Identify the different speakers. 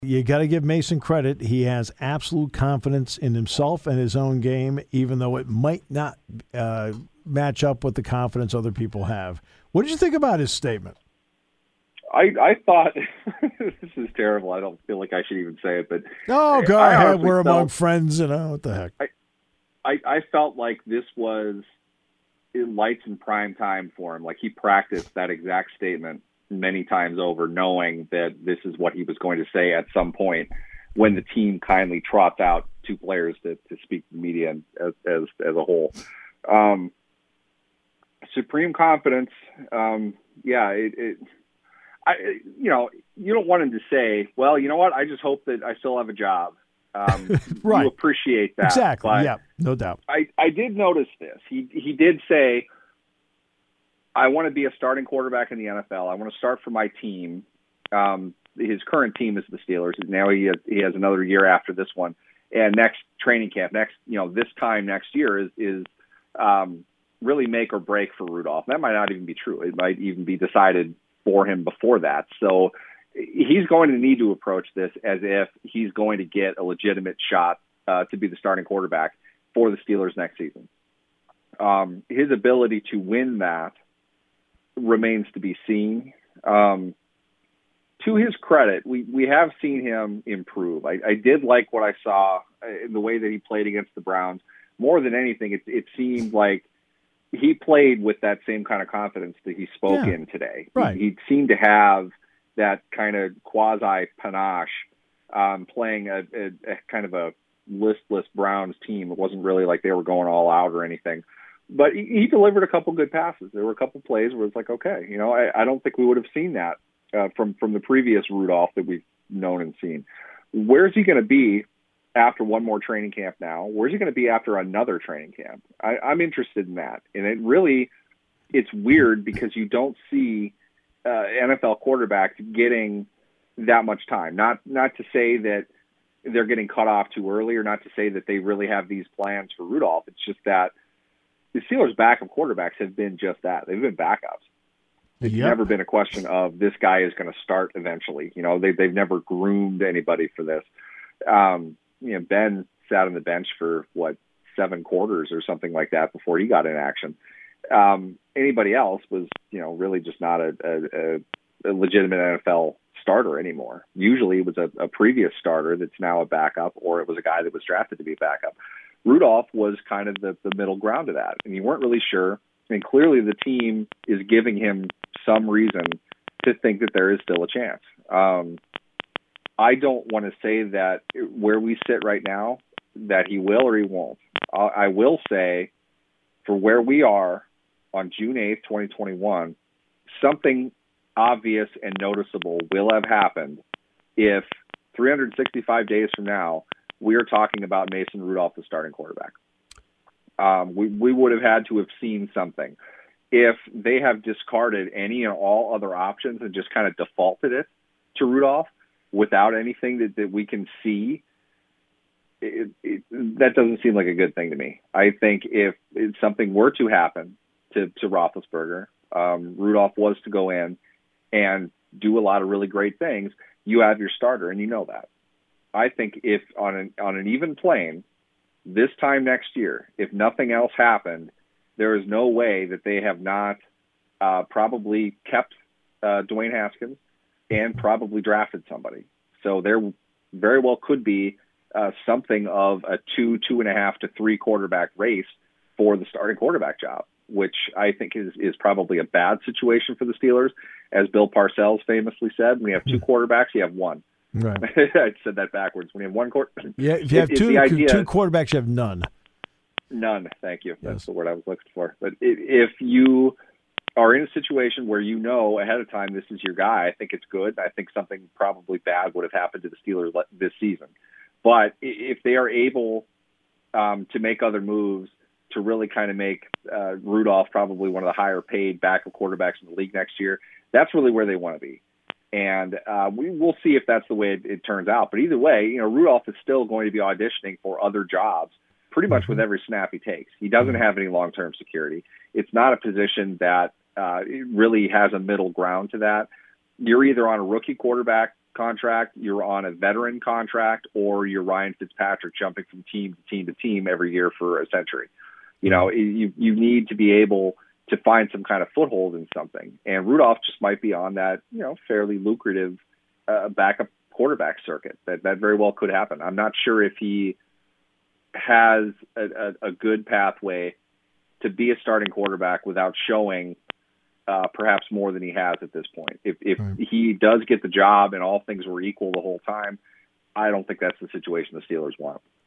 Speaker 1: You got to give Mason credit. He has absolute confidence in himself and his own game, even though it might not match up with the confidence other people have. What did you think about his statement?
Speaker 2: I thought this is terrible. I don't feel like I should even say it, but
Speaker 1: go ahead. We're among friends, what the heck?
Speaker 2: I felt like this was in lights and prime time for him. Like he practiced that exact statement many times over, knowing that this is what he was going to say at some point when the team kindly trots out two players to speak to the media as a whole. Supreme confidence. You don't want him to say, well, you know what? I just hope that I still have a job.
Speaker 1: Right.
Speaker 2: You appreciate that.
Speaker 1: Exactly.
Speaker 2: But
Speaker 1: yeah, no doubt.
Speaker 2: I did notice this. He did say, I want to be a starting quarterback in the NFL. I want to start for my team. His current team is the Steelers. Now he has another year after this one. And next training camp, this time next year is really make or break for Rudolph. That might not even be true. It might even be decided for him before that. So he's going to need to approach this as if he's going to get a legitimate shot to be the starting quarterback for the Steelers next season. His ability to win that remains to be seen. To his credit, we have seen him improve. I did like what I saw in the way that he played against the Browns. More than anything, it seemed like he played with that same kind of confidence that he spoke in today.
Speaker 1: Right.
Speaker 2: He seemed to have that kind of quasi panache, playing a kind of a listless Browns team. It wasn't really like they were going all out or anything. But he delivered a couple good passes. There were a couple plays where it's like, okay, I don't think we would have seen that from the previous Rudolph that we've known and seen. Where's he going to be after one more training camp now? Where's he going to be after another training camp? I'm interested in that. And it's weird because you don't see NFL quarterbacks getting that much time. Not to say that they're getting cut off too early, or not to say that they really have these plans for Rudolph. It's just that the Steelers' backup quarterbacks have been just that. They've been backups. It's never been a question of this guy is going to start eventually. They've never groomed anybody for this. Ben sat on the bench for 7 quarters or something like that before he got in action. Anybody else was, really just not a legitimate NFL starter anymore. Usually it was a previous starter that's now a backup, or it was a guy that was drafted to be a backup. Rudolph was kind of the middle ground of that, and you weren't really sure. I mean, clearly the team is giving him some reason to think that there is still a chance. I don't want to say that where we sit right now that he will or he won't. I will say for where we are on June 8th, 2021, something obvious and noticeable will have happened if 365 days from now we are talking about Mason Rudolph the starting quarterback. We would have had to have seen something. If they have discarded any and all other options and just kind of defaulted it to Rudolph without anything that we can see, that doesn't seem like a good thing to me. I think if something were to happen to Roethlisberger, Rudolph was to go in and do a lot of really great things, you have your starter, and you know that. I think if on an even plane, this time next year, if nothing else happened, there is no way that they have not probably kept Dwayne Haskins and probably drafted somebody. So there very well could be something of a 2.5 to 3 quarterback race for the starting quarterback job, which I think is probably a bad situation for the Steelers. As Bill Parcells famously said, when you have 2 quarterbacks, you have one.
Speaker 1: Right.
Speaker 2: I said that backwards. When you have one quarterback,
Speaker 1: if you have two quarterbacks, you have none.
Speaker 2: None. Thank you. That's
Speaker 1: Yes.
Speaker 2: the word I was looking for. But if you are in a situation where you know ahead of time this is your guy, I think it's good. I think something probably bad would have happened to the Steelers this season. But if they are able to make other moves to really kind of make Rudolph probably one of the higher paid backup quarterbacks in the league next year, that's really where they want to be. And we'll see if that's the way it turns out. But either way, Rudolph is still going to be auditioning for other jobs pretty much with every snap he takes. He doesn't have any long-term security. It's not a position that really has a middle ground to that. You're either on a rookie quarterback contract, you're on a veteran contract, or you're Ryan Fitzpatrick jumping from team to team to team every year for a century. You need to be able to find some kind of foothold in something. And Rudolph just might be on that, fairly lucrative backup quarterback circuit. That very well could happen. I'm not sure if he has a good pathway to be a starting quarterback without showing perhaps more than he has at this point. If
Speaker 1: Right.
Speaker 2: he does get the job and all things were equal the whole time, I don't think that's the situation the Steelers want.